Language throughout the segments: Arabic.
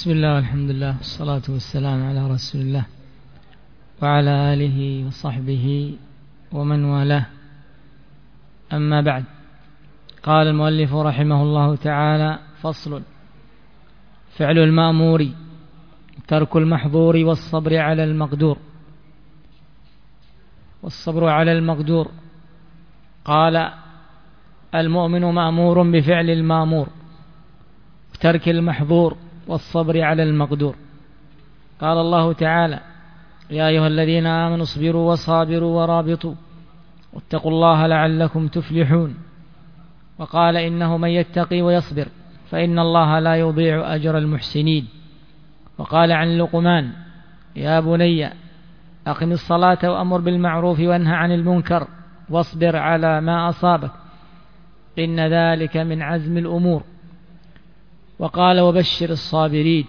بسم الله والحمد لله والصلاة والسلام على رسول الله وعلى آله وصحبه ومن والاه. أما بعد، قال المؤلف رحمه الله تعالى: فصل: فعل المأمور، ترك المحظور، والصبر على المقدور. والصبر على المقدور. قال: المؤمن مأمور بفعل المأمور، ترك المحظور، والصبر على المقدور. قال الله تعالى: يا أيها الذين آمنوا اصبروا وصابروا ورابطوا واتقوا الله لعلكم تفلحون. وقال: إنه من يتقي ويصبر فإن الله لا يضيع أجر المحسنين. وقال عن لقمان: يا بني أقم الصلاة وأمر بالمعروف وانهى عن المنكر واصبر على ما أصابك إن ذلك من عزم الأمور. وقال: وبشر الصابرين.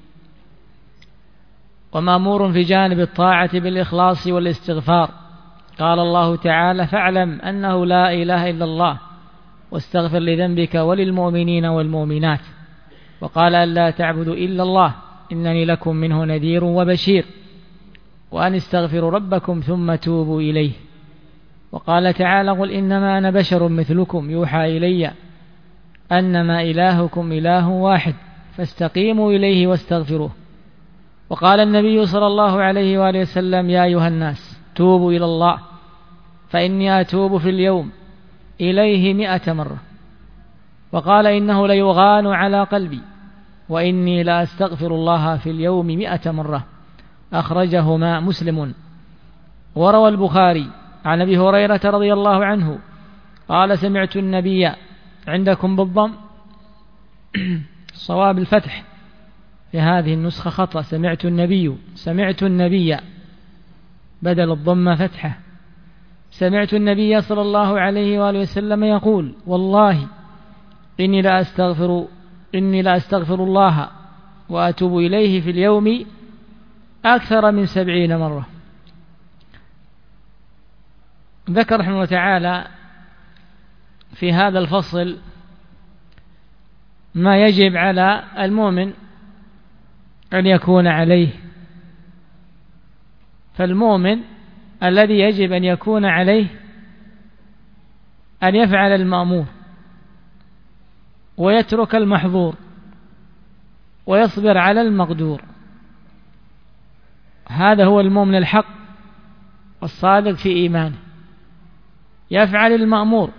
ومأمور في جانب الطاعة بالإخلاص والاستغفار. قال الله تعالى: فاعلم أنه لا إله إلا الله واستغفر لذنبك وللمؤمنين والمؤمنات. وقال: ألا تعبدوا إلا الله إنني لكم منه نذير وبشير وأن استغفروا ربكم ثم توبوا إليه. وقال تعالى: قل إنما أنا بشر مثلكم يوحى إلي أنما إلهكم إله واحد فاستقيموا إليه واستغفروه. وقال النبي صلى الله عليه وآله وسلم: يا أيها الناس توبوا إلى الله فإني أتوب في اليوم إليه 100 مرة. وقال: إنه ليغان على قلبي وإني لا أستغفر الله في اليوم 100 مرة. أخرجهما مسلم. وروى البخاري عن أبي هريرة رضي الله عنه قال: سمعت النبي، عندكم بالضم، صواب الفتح، في هذه النسخة خطأ، سمعت النبي بدل الضم فتحة. سمعت النبي صلى الله عليه وآله وسلم يقول: والله إني لا أستغفر الله وأتوب إليه في اليوم أكثر من 70 مرة. ذكر رحمه الله تعالى في هذا الفصل ما يجب على المؤمن أن يكون عليه. فالمؤمن الذي يجب أن يكون عليه أن يفعل المأمور ويترك المحظور ويصبر على المقدور. هذا هو المؤمن الحق والصادق في إيمانه. يفعل المأمور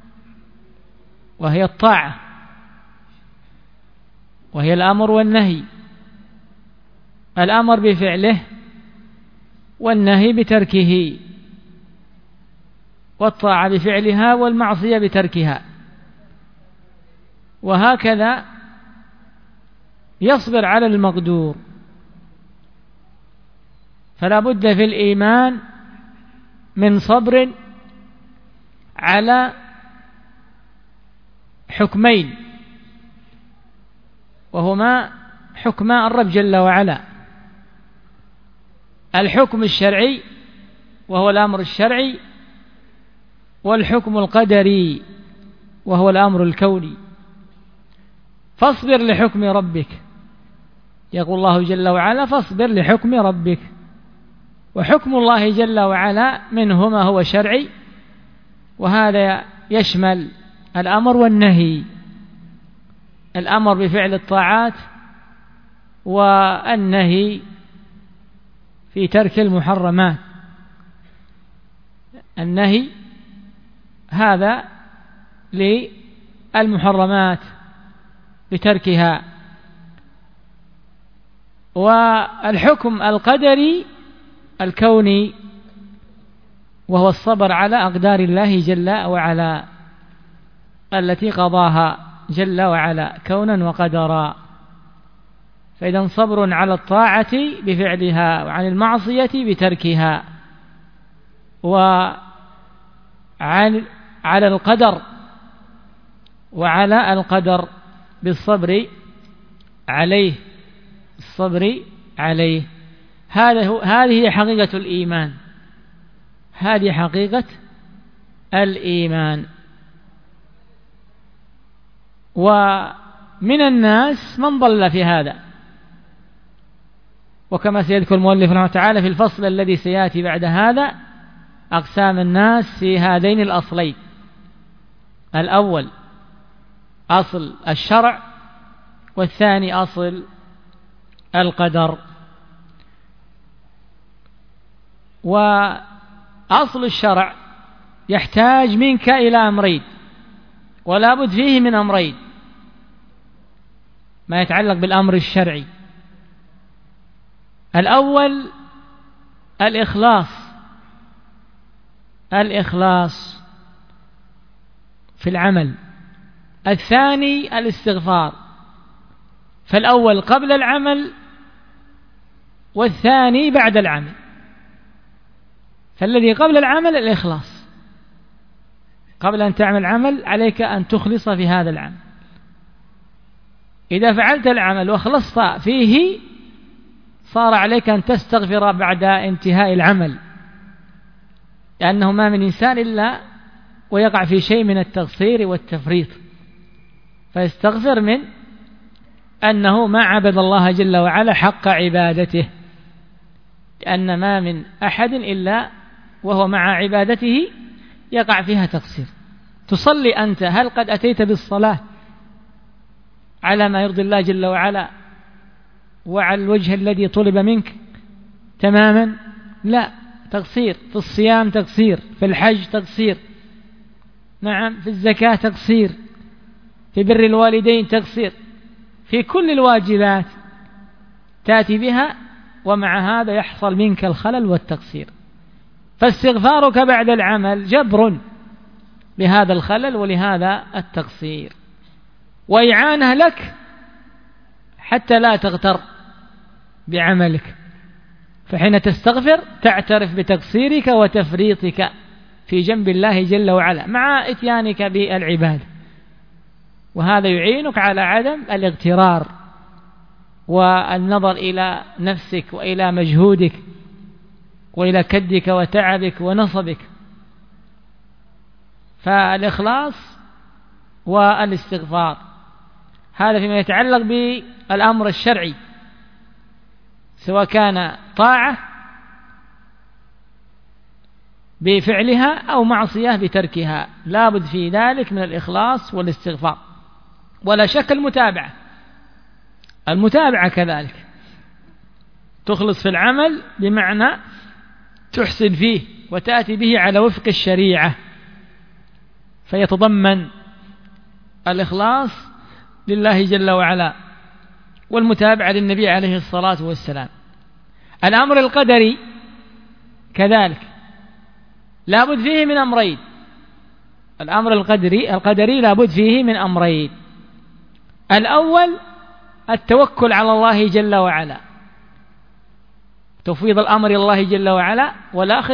وهي الطاعة، وهي الأمر والنهي، الأمر بفعله والنهي بتركه، والطاعة بفعلها والمعصية بتركها. وهكذا يصبر على المقدور. فلا بد في الإيمان من صبر على حكمين، وهما حكما الرب جل وعلا: الحكم الشرعي وهو الأمر الشرعي، والحكم القدري وهو الأمر الكوني. فاصبر لحكم ربك، يقول الله جل وعلا: فاصبر لحكم ربك. وحكم الله جل وعلا منه ما هو شرعي، وهذا يشمل الأمر والنهي، الأمر بفعل الطاعات والنهي في ترك المحرمات. النهي هذا للمحرمات بتركها. والحكم القدري الكوني وهو الصبر على أقدار الله جل وعلا التي قضاها جل وعلا كونا وقدرا. فإذا صبر على الطاعة بفعلها وعن المعصية بتركها، وعلى القدر وعلى القدر بالصبر عليه، الصبر عليه. هذه حقيقة الإيمان، هذه حقيقة الإيمان. ومن الناس من ضل في هذا، وكما سيذكر المؤلف رحمه الله تعالى في الفصل الذي سيأتي بعد هذا أقسام الناس في هذين الأصلين: الأول أصل الشرع، والثاني أصل القدر. وأصل الشرع يحتاج منك إلى أمرين، ولا بد فيه من أمرين ما يتعلق بالأمر الشرعي: الأول الإخلاص في العمل، الثاني الاستغفار. فالأول قبل العمل والثاني بعد العمل. فالذي قبل العمل الإخلاص، قبل أن تعمل عمل عليك أن تخلص في هذا العمل. إذا فعلت العمل وخلصت فيه صار عليك أن تستغفر بعد انتهاء العمل، لأنه ما من إنسان إلا ويقع في شيء من التقصير والتفريط، فيستغفر من أنه ما عبد الله جل وعلا حق عبادته، لأن ما من أحد إلا وهو مع عبادته يقع فيها تقصير. تصلي أنت، هل قد أتيت بالصلاة على ما يرضي الله جل وعلا وعلى الوجه الذي طلب منك تماما؟ لا، تقصير. في الصيام تقصير، في الحج تقصير، نعم، في الزكاة تقصير، في بر الوالدين تقصير، في كل الواجبات تأتي بها، ومع هذا يحصل منك الخلل والتقصير. فاستغفارك بعد العمل جبر لهذا الخلل ولهذا التقصير، وإعانة لك حتى لا تغتر بعملك. فحين تستغفر تعترف بتقصيرك وتفريطك في جنب الله جل وعلا مع إتيانك بالعبادة، وهذا يعينك على عدم الاغترار والنظر إلى نفسك وإلى مجهودك وإلى كدك وتعبك ونصبك. فالإخلاص والاستغفار هذا فيما يتعلق بالأمر الشرعي، سواء كان طاعة بفعلها أو معصية بتركها، لا بد في ذلك من الإخلاص والاستغفار. ولا شك المتابعة كذلك، تخلص في العمل بمعنى تحسن فيه وتأتي به على وفق الشريعة، فيتضمن الإخلاص لله جل وعلا والمتابعة للنبي عليه الصلاة والسلام. الأمر القدري كذلك لا بد فيه من أمرين. الأمر القدري لا بد فيه من أمرين: الأول التوكل على الله جل وعلا، تفويض الأمر إلى الله جل وعلا والأخذ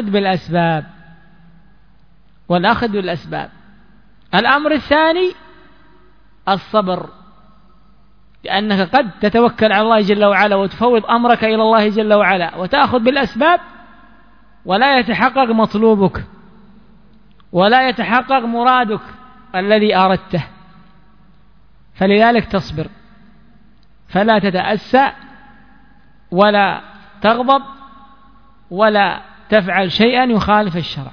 بالأسباب. الأمر الثاني الصبر، لأنك قد تتوكل على الله جل وعلا وتفوض أمرك إلى الله جل وعلا وتأخذ بالأسباب ولا يتحقق مطلوبك ولا يتحقق مرادك الذي أردته، فلذلك تصبر، فلا تتأسى ولا تغضب ولا تفعل شيئا يخالف الشرع.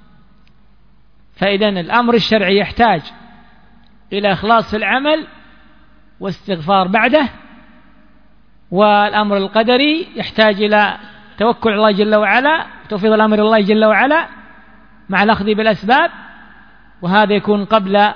فإذن الأمر الشرعي يحتاج إلى إخلاص في العمل واستغفار بعده، والأمر القدري يحتاج إلى توكل على الله جل وعلا، توفيض الأمر الله جل وعلا مع الأخذ بالأسباب، وهذا يكون قبل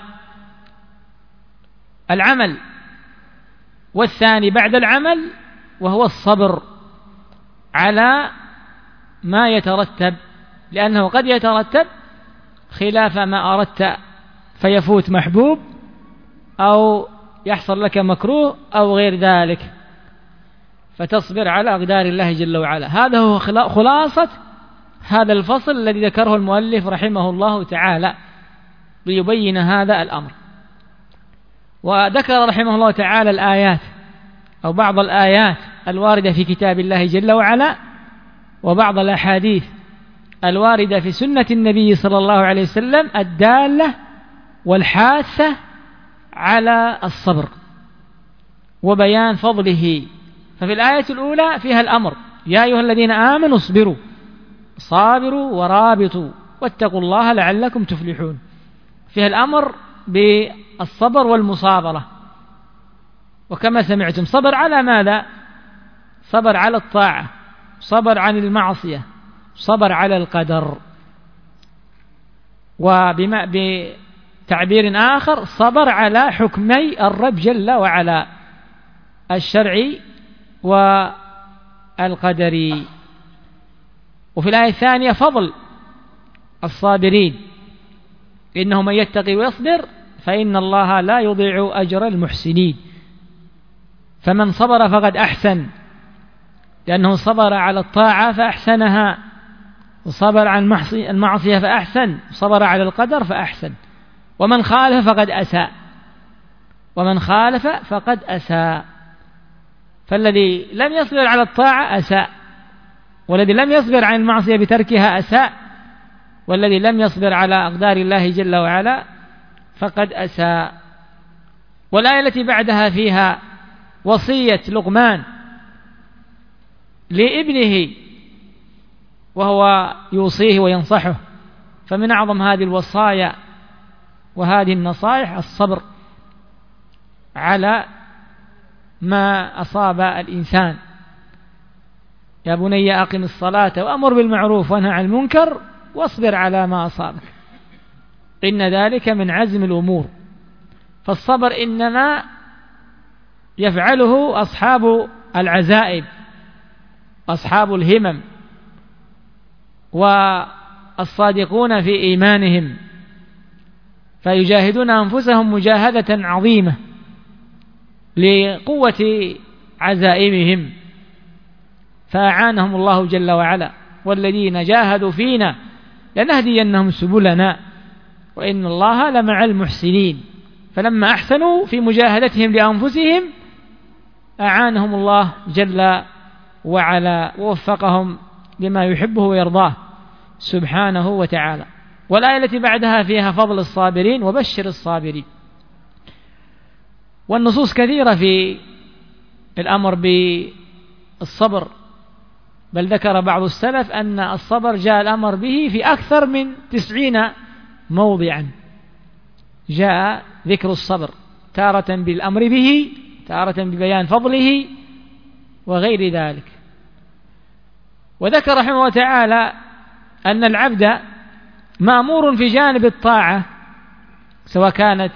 العمل. والثاني بعد العمل وهو الصبر على ما يترتب، لأنه قد يترتب خلاف ما أردت فيفوت محبوب أو يحصل لك مكروه أو غير ذلك، فتصبر على أقدار الله جل وعلا. هذا هو خلاصة هذا الفصل الذي ذكره المؤلف رحمه الله تعالى ليبين هذا الأمر. وذكر رحمه الله تعالى الآيات أو بعض الآيات الواردة في كتاب الله جل وعلا، وبعض الأحاديث الواردة في سنة النبي صلى الله عليه وسلم الدالة والحاثة على الصبر وبيان فضله ففي الآية الأولى فيها الأمر: يا أيها الذين آمنوا اصبروا صابروا ورابطوا واتقوا الله لعلكم تفلحون. فيها الأمر بالصبر والمصابرة، وكما سمعتم صبر على ماذا؟ صبر على الطاعة، صبر عن المعصية، صبر على القدر. وبتعبير آخر صبر على حكمي الرب جل وعلا، الشرعي والقدري. وفي الآية الثانية فضل الصابرين: إنه من يتقي ويصبر فإن الله لا يضيع أجر المحسنين. فمن صبر فقد أحسن، لأنه صبر على الطاعة فأحسنها، وصبر عن المعصية فأحسن، وصبر على القدر فأحسن. ومن خالف فقد أساء، ومن خالف فقد أساء. فالذي لم يصبر على الطاعة أساء، والذي لم يصبر عن المعصية بتركها أساء، والذي لم يصبر على أقدار الله جل وعلا فقد أساء. والآية التي بعدها فيها وصية لقمان لابنه وهو يوصيه وينصحه. فمن أعظم هذه الوصايا وهذه النصائح الصبر على ما أصاب الإنسان. يا بني أقم الصلاة وأمر بالمعروف وانهى عن المنكر واصبر على ما أصابك إن ذلك من عزم الأمور. فالصبر إنما يفعله أصحاب العزائم، أصحاب الهمم، والصادقون في إيمانهم، فيجاهدون أنفسهم مجاهدة عظيمة لقوة عزائمهم، فأعانهم الله جل وعلا: والذين جاهدوا فينا لنهدينهم سبلنا وإن الله لمع المحسنين. فلما أحسنوا في مجاهدتهم لأنفسهم أعانهم الله جل وعلا ووفقهم لما يحبه ويرضاه سبحانه وتعالى. والآية التي بعدها فيها فضل الصابرين: وبشر الصابرين. والنصوص كثيرة في الأمر بالصبر، بل ذكر بعض السلف أن الصبر جاء الأمر به في أكثر من 90 موضعا، جاء ذكر الصبر تارة بالأمر به، تارة ببيان فضله وغير ذلك. وذكر رحمه الله تعالى أن العبد مأمور في جانب الطاعة، سواء كانت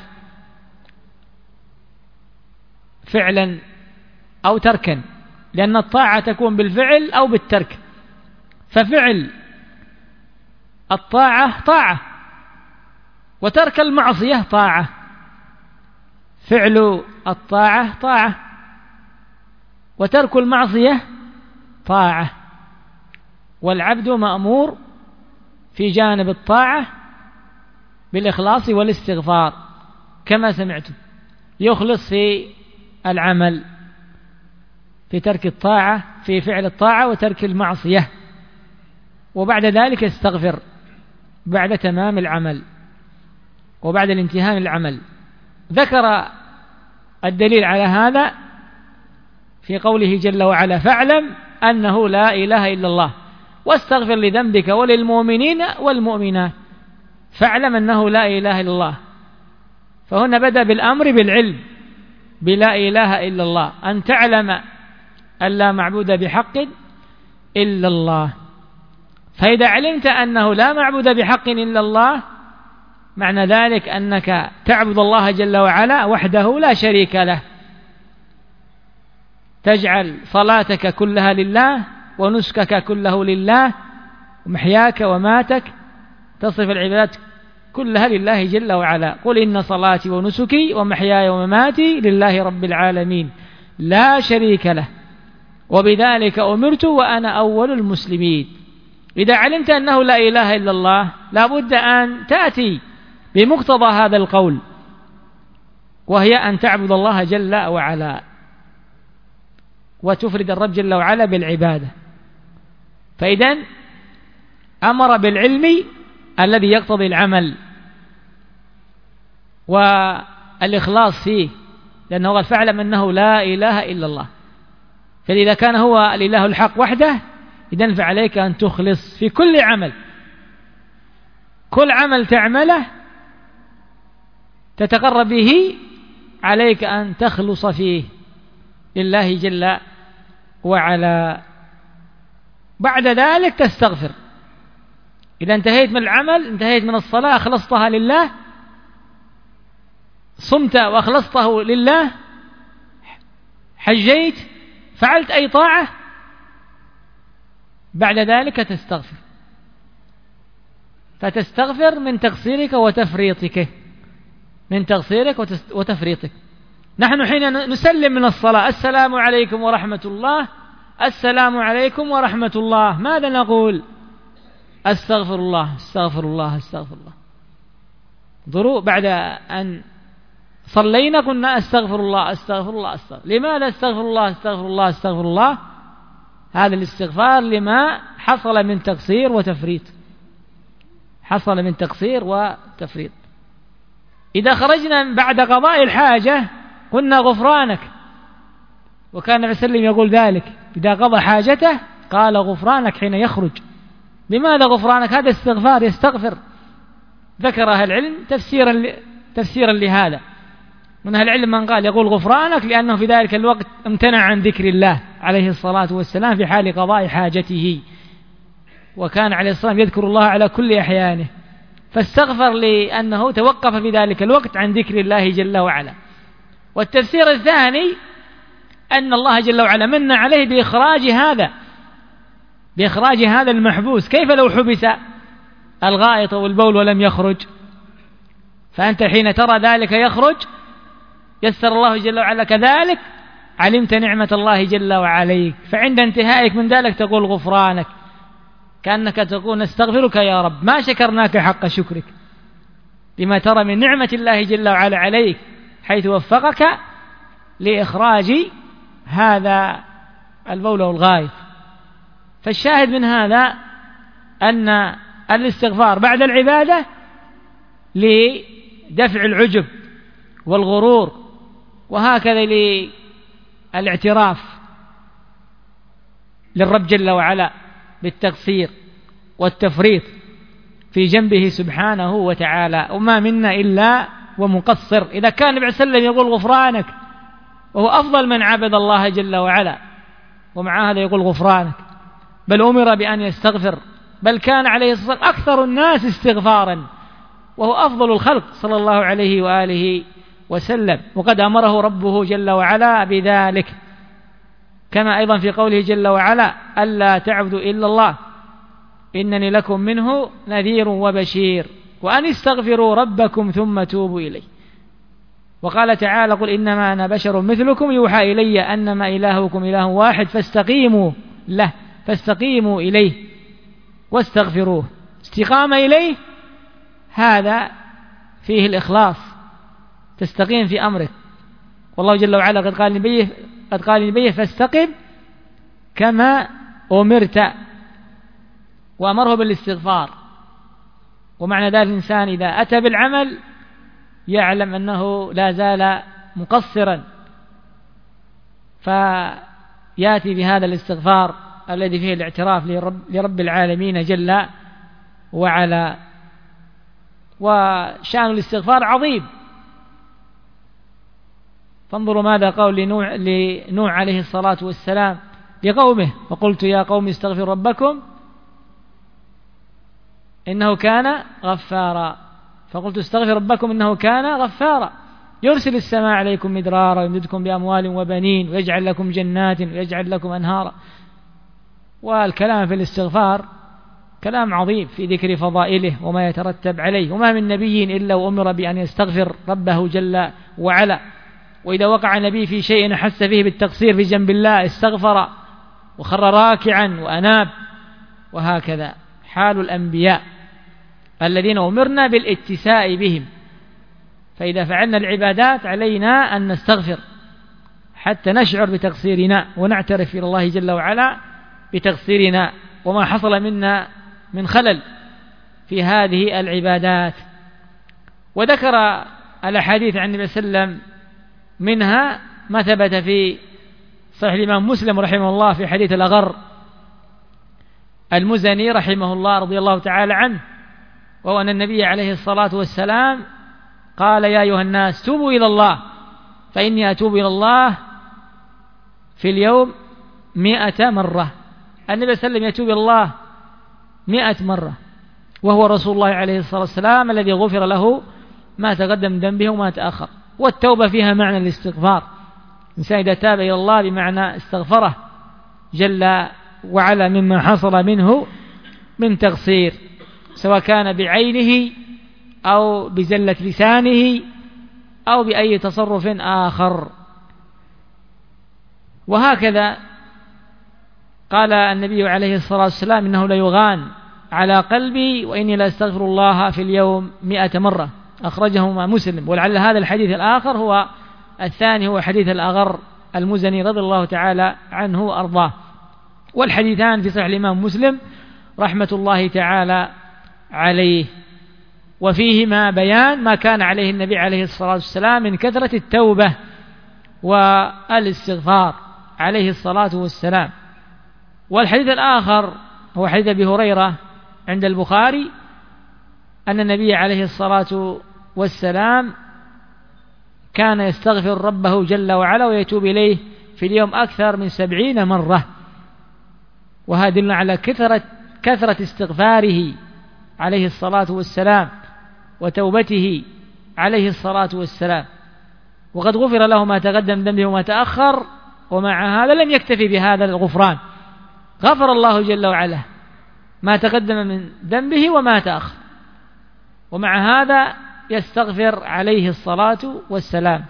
فعلا أو تركا، لأن الطاعة تكون بالفعل أو بالترك. ففعل الطاعة طاعة، وترك المعصية طاعة. فعل الطاعة طاعة، وترك المعصية طاعة. والعبد مأمور في جانب الطاعة بالإخلاص والاستغفار كما سمعتم، يخلص في العمل، في ترك الطاعة، في فعل الطاعة وترك المعصية، وبعد ذلك يستغفر بعد تمام العمل وبعد الانتهاء من العمل. ذكر الدليل على هذا في قوله جل وعلا: فاعلم أنه لا إله إلا الله واستغفر لذنبك وللمؤمنين والمؤمنات. فاعلم أنه لا إله إلا الله، فهنا بدأ بالأمر بالعلم بلا إله إلا الله، أن تعلم أن لا معبود بحق إلا الله. فإذا علمت أنه لا معبود بحق إلا الله، معنى ذلك أنك تعبد الله جل وعلا وحده لا شريك له، تجعل صلاتك كلها لله ونسكك كله لله، ومحياك وماتك تصرف العبادات كلها لله جل وعلا. قل إن صلاتي ونسكي ومحياي ومماتي لله رب العالمين لا شريك له وبذلك أمرت وأنا أول المسلمين. إذا علمت أنه لا إله إلا الله لا بد أن تأتي بمقتضى هذا القول، وهي أن تعبد الله جل وعلا وتفرد الرب جل وعلا بالعبادة. فإذن أمر بالعلم الذي يقتضي العمل والإخلاص فيه، لأنه قال: فاعلم أنه لا إله إلا الله. فإذا كان هو الإله الحق وحده إذن فعليك أن تخلص في كل عمل، كل عمل تعمله تتقرب به عليك أن تخلص فيه لله جل وعلا. بعد ذلك تستغفر. إذا انتهيت من العمل، انتهيت من الصلاة، أخلصتها لله، صمت وأخلصته لله، حجيت، فعلت أي طاعة، بعد ذلك تستغفر. فتستغفر من تقصيرك وتفريطك، من تقصيرك وتفريطك. نحن حين نسلم من الصلاة: السلام عليكم ورحمة الله، السلام عليكم ورحمة الله، ماذا نقول؟ أستغفر الله، أستغفر الله، أستغفر الله. انظروا، بعد أن صلينا قلنا أستغفر الله، أستغفر الله، أستغفر. لماذا أستغفر الله، أستغفر الله، أستغفر الله؟ هذا الاستغفار لما حصل من تقصير وتفريط، حصل من تقصير وتفريط. إذا خرجنا بعد قضاء الحاجة قلنا غفرانك، وكان النبي صلى الله عليه وسلم يقول ذلك إذا قضى حاجته قال غفرانك حين يخرج. لماذا غفرانك؟ هذا استغفار، يستغفر. ذكر أهل العلم تفسيرا لهذا. من أهل العلم من قال يقول غفرانك لأنه في ذلك الوقت امتنع عن ذكر الله عليه الصلاة والسلام في حال قضاء حاجته، وكان عليه الصلاة والسلام يذكر الله على كل أحيانه، فاستغفر لأنه توقف في ذلك الوقت عن ذكر الله جل وعلا. والتفسير الثاني أن الله جل وعلا من عليه بإخراج هذا المحبوس. كيف لو حبس الغائط والبول ولم يخرج؟ فأنت حين ترى ذلك يخرج يسر الله جل وعلا كذلك، علمت نعمة الله جل وعليك، فعند انتهائك من ذلك تقول غفرانك، كأنك تقول نستغفرك يا رب، ما شكرناك حق شكرك لما ترى من نعمة الله جل وعلا عليك حيث وفقك لإخراج هذا البول والغائط. فالشاهد من هذا أن الاستغفار بعد العبادة لدفع العجب والغرور، وهكذا للاعتراف للرب جل وعلا بالتقصير والتفريط في جنبه سبحانه وتعالى، وما منا إلا ومقصر. إذا كان النبي صلى الله عليه وسلم يقول غفرانك وهو أفضل من عبد الله جل وعلا، ومع هذا يقول غفرانك، بل أمر بأن يستغفر، بل كان عليه الصلاة والسلام أكثر الناس استغفارا وهو أفضل الخلق صلى الله عليه وآله وسلم، وقد أمره ربه جل وعلا بذلك، كما أيضا في قوله جل وعلا: ألا تعبدوا إلا الله إنني لكم منه نذير وبشير وأن استغفروا ربكم ثم توبوا إليه. وقال تعالى: قل إنما أنا بشر مثلكم يوحى إلي أنما إلهكم إله واحد فاستقيموا له، فاستقيموا إليه واستغفروه. استقامة إليه هذا فيه الإخلاص، تستقيم في أمرك، والله جل وعلا قد قال لنبيه فاستقم كما أمرت، وأمره بالاستغفار. ومعنى ذلك الإنسان إذا أتى بالعمل يعلم أنه لا زال مقصرا، فيأتي بهذا الاستغفار الذي فيه الاعتراف لرب العالمين جل وعلا. وشأن الاستغفار عظيم، فانظروا ماذا قال لنوح عليه الصلاة والسلام لقومه: وقلت يا قوم استغفروا ربكم إنه كان غفارا. فقلت استغفر ربكم إنه كان غفارا يرسل السماء عليكم مدرارا ويمددكم بأموال وبنين ويجعل لكم جنات ويجعل لكم أنهارا. والكلام في الاستغفار كلام عظيم في ذكر فضائله وما يترتب عليه، وما من نبي إلا وأمر بأن يستغفر ربه جل وعلا، وإذا وقع نبي في شيء حس فيه بالتقصير في جنب الله استغفر وخر راكعا وأناب. وهكذا حال الأنبياء الذين أمرنا بالاتساء بهم. فإذا فعلنا العبادات علينا أن نستغفر حتى نشعر بتقصيرنا ونعترف إلى الله جل وعلا بتقصيرنا وما حصل منا من خلل في هذه العبادات. وذكر الأحاديث عن النبي صلى الله عليه وسلم منها ما ثبت في صحيح الإمام مسلم رحمه الله في حديث الأغر المزني رحمه الله رضي الله تعالى عنه، وهو أن النبي عليه الصلاة والسلام قال: يا أيها الناس توبوا إلى الله فإني أتوب إلى الله في اليوم 100 مرة. النبي صلى الله عليه وسلم يتوب إلى الله 100 مرة، وهو رسول الله عليه الصلاة والسلام الذي غفر له ما تقدم من ذنبه وما تأخر. والتوبة فيها معنى الاستغفار، الإنسان إذا تاب إلى الله بمعنى استغفره جل وعلا مما حصل منه من تقصير، سواء كان بعينه أو بزلة لسانه أو بأي تصرف آخر. وهكذا قال النبي عليه الصلاة والسلام: إنه ليغان على قلبي وإني لأستغفر الله في اليوم 100 مرة، أخرجهما مسلم. ولعل هذا الحديث الآخر هو الثاني، هو حديث الأغر المزني رضي الله تعالى عنه وأرضاه. والحديثان في صحيح الإمام مسلم رحمة الله تعالى عليه، وفيهما بيان ما كان عليه النبي عليه الصلاة والسلام من كثرة التوبة والاستغفار عليه الصلاة والسلام. والحديث الآخر هو حديث أبي هريرة عند البخاري أن النبي عليه الصلاة والسلام كان يستغفر ربه جل وعلا ويتوب إليه في اليوم أكثر من 70 مرة، وهذا يدل على كثرة استغفاره عليه الصلاة والسلام وتوبته عليه الصلاة والسلام. وقد غفر له ما تقدم ذنبه وما تأخر، ومع هذا لم يكتفي بهذا الغفران، غفر الله جل وعلا ما تقدم من ذنبه وما تأخر، ومع هذا يستغفر عليه الصلاة والسلام.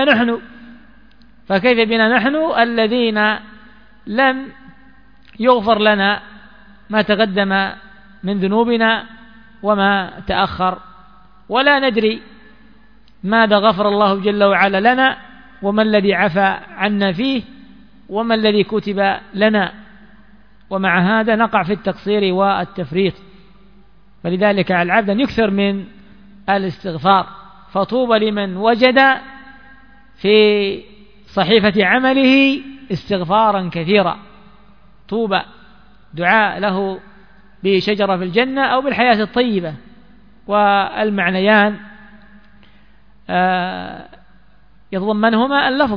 فكيف بنا نحن الذين لم يغفر لنا ما تقدم من ذنوبنا وما تأخر، ولا ندري ماذا غفر الله جل وعلا لنا، وما الذي عفى عنا فيه، وما الذي كتب لنا، ومع هذا نقع في التقصير والتفريط. فلذلك على العبد أن يكثر من الاستغفار، فطوبى لمن وجد في صحيفة عمله استغفارا كثيرا. طوبى دعاء له بشجرة في الجنة أو بالحياة الطيبة، والمعنيان يتضمنهما اللفظ،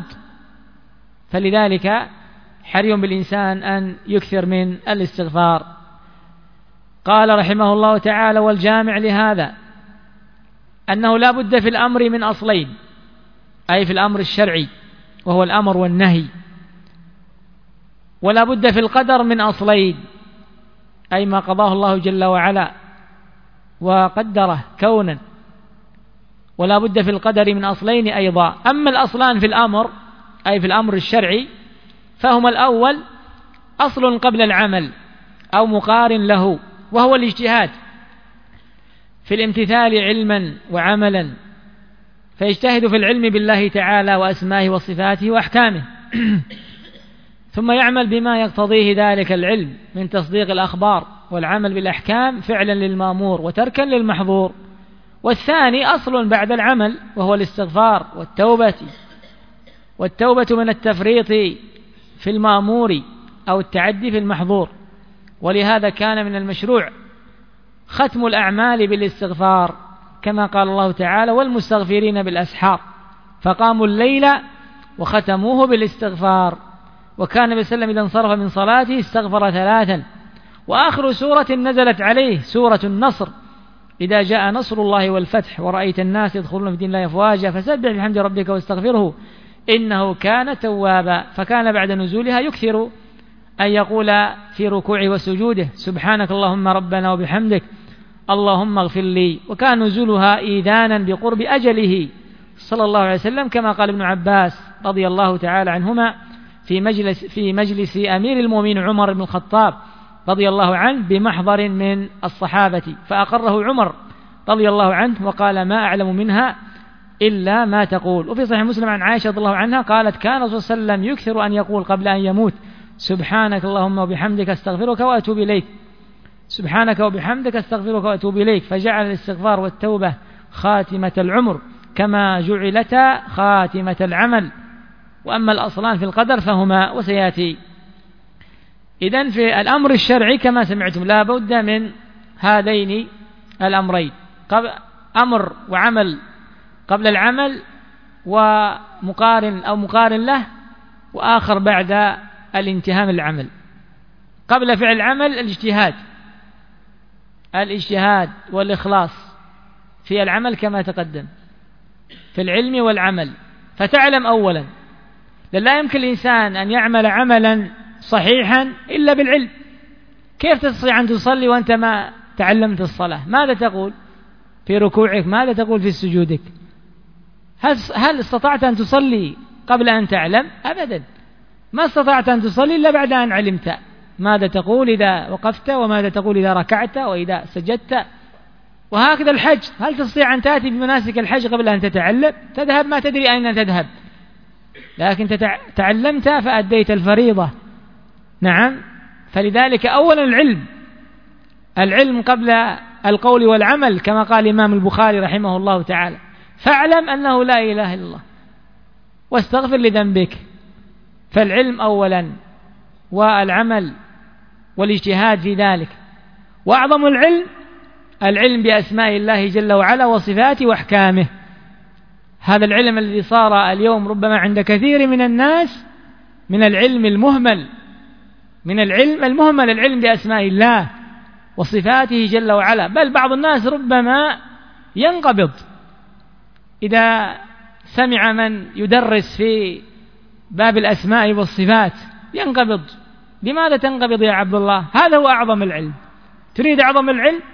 فلذلك حري بالإنسان أن يكثر من الاستغفار. قال رحمه الله تعالى: والجامع لهذا أنه لا بد في الأمر من أصلين، أي في الأمر الشرعي وهو الأمر والنهي، ولا بد في القدر من أصلين، أي ما قضاه الله جل وعلا وقدره كونا، ولا بد في القدر من أصلين أيضا. أما الأصلان في الأمر أي في الأمر الشرعي فهما: الأول أصل قبل العمل أو مقارن له، وهو الاجتهاد في الامتثال علما وعملا، فيجتهد في العلم بالله تعالى وأسمائه وصفاته وأحكامه ثم يعمل بما يقتضيه ذلك العلم من تصديق الأخبار والعمل بالأحكام فعلا للمأمور وتركا للمحظور. والثاني أصل بعد العمل وهو الاستغفار والتوبة من التفريط في المأمور أو التعدي في المحظور. ولهذا كان من المشروع ختم الأعمال بالاستغفار، كما قال الله تعالى: والمستغفرين بالأسحار، فقاموا الليل وختموه بالاستغفار. وكان النبي صلى الله عليه وسلم إذا انصرف من صلاته استغفر 3. وآخر سورة نزلت عليه سورة النصر: إذا جاء نصر الله والفتح ورأيت الناس يدخلون في دين الله أفواجا فسبح بحمد ربك واستغفره إنه كان توابا. فكان بعد نزولها يكثر أن يقول في ركوعه وسجوده: سبحانك اللهم ربنا وبحمدك اللهم اغفر لي. وكان نزولها إيذانا بقرب أجله صلى الله عليه وسلم، كما قال ابن عباس رضي الله تعالى عنهما في مجلس أمير المؤمنين عمر بن الخطاب رضي الله عنه بمحضر من الصحابة، فأقره عمر رضي الله عنه وقال: ما أعلم منها إلا ما تقول. وفي صحيح مسلم عن عائشة رضي الله عنها قالت: كان الرسول صلى الله عليه وسلم يكثر أن يقول قبل أن يموت: سبحانك اللهم وبحمدك استغفرك وأتوب إليك، سبحانك وبحمدك استغفرك وأتوب إليك. فجعل الاستغفار والتوبة خاتمة العمر كما جعلتا خاتمة العمل. وأما الأصلان في القدر فهما، وسيأتي. إذن في الأمر الشرعي كما سمعتم لا بد من هذين الأمرين، أمر وعمل قبل العمل، ومقارن أو مقارن له، وآخر بعد الانتهاء من العمل. قبل فعل العمل الاجتهاد والإخلاص في العمل كما تقدم في العلم والعمل. فتعلم أولا لا يمكن الإنسان أن يعمل عملا صحيحا إلا بالعلم. كيف تستطيع أن تصلي وأنت ما تعلمت الصلاة؟ ماذا تقول في ركوعك؟ ماذا تقول في سجودك؟ هل استطعت أن تصلي قبل أن تعلم؟ أبدا، ما استطعت أن تصلي إلا بعد أن علمت. ماذا تقول إذا وقفت، وماذا تقول إذا ركعت وإذا سجدت؟ وهكذا الحج، هل تستطيع أن تأتي بمناسك الحج قبل أن تتعلم؟ تذهب ما تدري أين تذهب، لكن تعلمت فأديت الفريضة. نعم، فلذلك أولا العلم قبل القول والعمل، كما قال الإمام البخاري رحمه الله تعالى: فاعلم أنه لا إله إلا الله واستغفر لذنبك. فالعلم أولا، والعمل والاجتهاد في ذلك. وأعظم العلم بأسماء الله جل وعلا وصفاته وأحكامه. هذا العلم الذي صار اليوم ربما عند كثير من الناس من العلم المهمل، العلم بأسماء الله وصفاته جل وعلا. بل بعض الناس ربما ينقبض إذا سمع من يدرس في باب الأسماء والصفات، ينقبض. لماذا تنقبض يا عبد الله؟ هذا هو أعظم العلم. تريد أعظم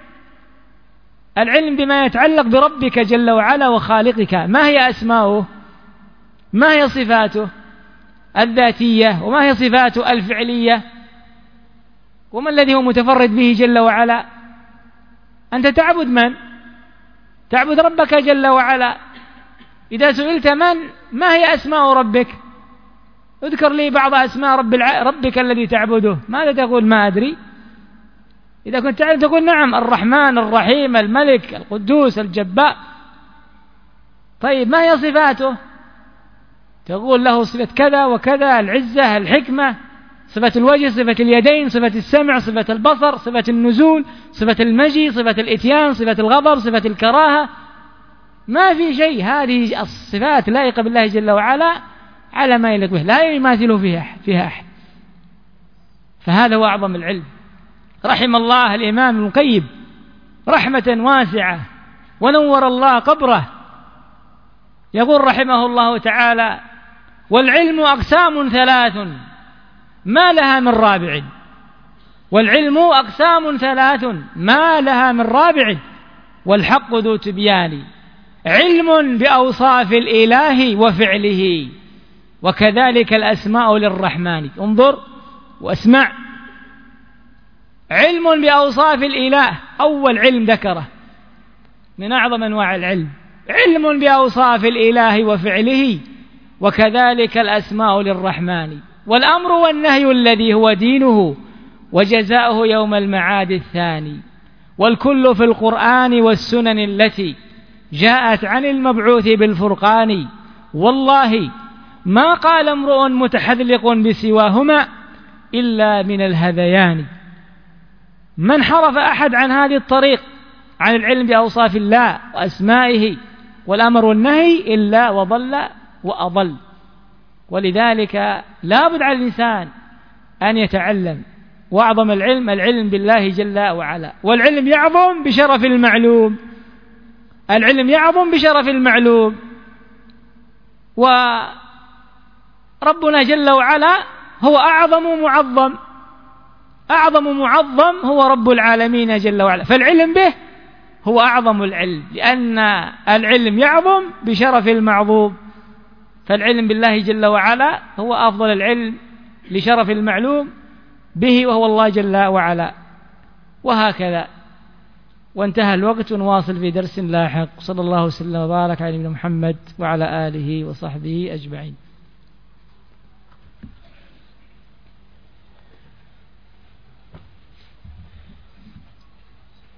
العلم بما يتعلق بربك جل وعلا وخالقك. ما هي أسماؤه؟ ما هي صفاته الذاتية؟ وما هي صفاته الفعلية؟ وما الذي هو متفرد به جل وعلا؟ أنت تعبد من؟ تعبد ربك جل وعلا. إذا سئلت ما هي أسماء ربك؟ اذكر لي بعض أسماء ربك الذي تعبده. ماذا تقول؟ ما أدري. إذا كنت تعلم تقول نعم، الرحمن الرحيم الملك القدوس الجبار. طيب ما هي صفاته؟ تقول له صفة كذا وكذا، العزة، الحكمة، صفة الوجه، صفة اليدين، صفة السمع، صفة البصر، صفة النزول، صفة المجي، صفة الإتيان، صفة الغضب، صفة الكراهة. ما في شيء. هذه الصفات لائقة بالله جل وعلا على ما يليق به، لا يماثله فيها أحد. فهذا هو أعظم العلم. رحم الله الإمام ابن القيم رحمة واسعة ونور الله قبره، يقول رحمه الله تعالى: والعلم أقسام ثلاث ما لها من رابع. والعلم أقسام ثلاث ما لها من رابع، والحق ذو تبيان. علم بأوصاف الإله وفعله، وكذلك الأسماء للرحمن. انظر واسمع. علم بأوصاف الإله، أول علم ذكره من أعظم أنواع العلم، علم بأوصاف الإله وفعله، وكذلك الأسماء للرحمن. والأمر والنهي الذي هو دينه، وجزاؤه يوم المعاد الثاني. والكل في القرآن والسنن التي جاءت عن المبعوث بالفرقان. والله ما قال امرؤ متحذلق بسواهما إلا من الهذيان. من حرف أحد عن هذه الطريق، عن العلم بأوصاف الله وأسمائه والأمر والنهي، إلا وضل وأضل. ولذلك لا بد على الإنسان أن يتعلم. وأعظم العلم بالله جل وعلا. والعلم يعظم بشرف المعلوم، العلم يعظم بشرف المعلوم. وربنا جل وعلا هو أعظم معظم، أعظم معظم هو رب العالمين جل وعلا. فالعلم به هو أعظم العلم، لأن العلم يعظم بشرف المعظوم. فالعلم بالله جل وعلا هو أفضل العلم لشرف المعلوم به، وهو الله جل وعلا. وهكذا. وانتهى الوقت، ونواصل في درس لاحق. صلى الله وسلم وبارك على نبينا محمد وعلى آله وصحبه أجمعين.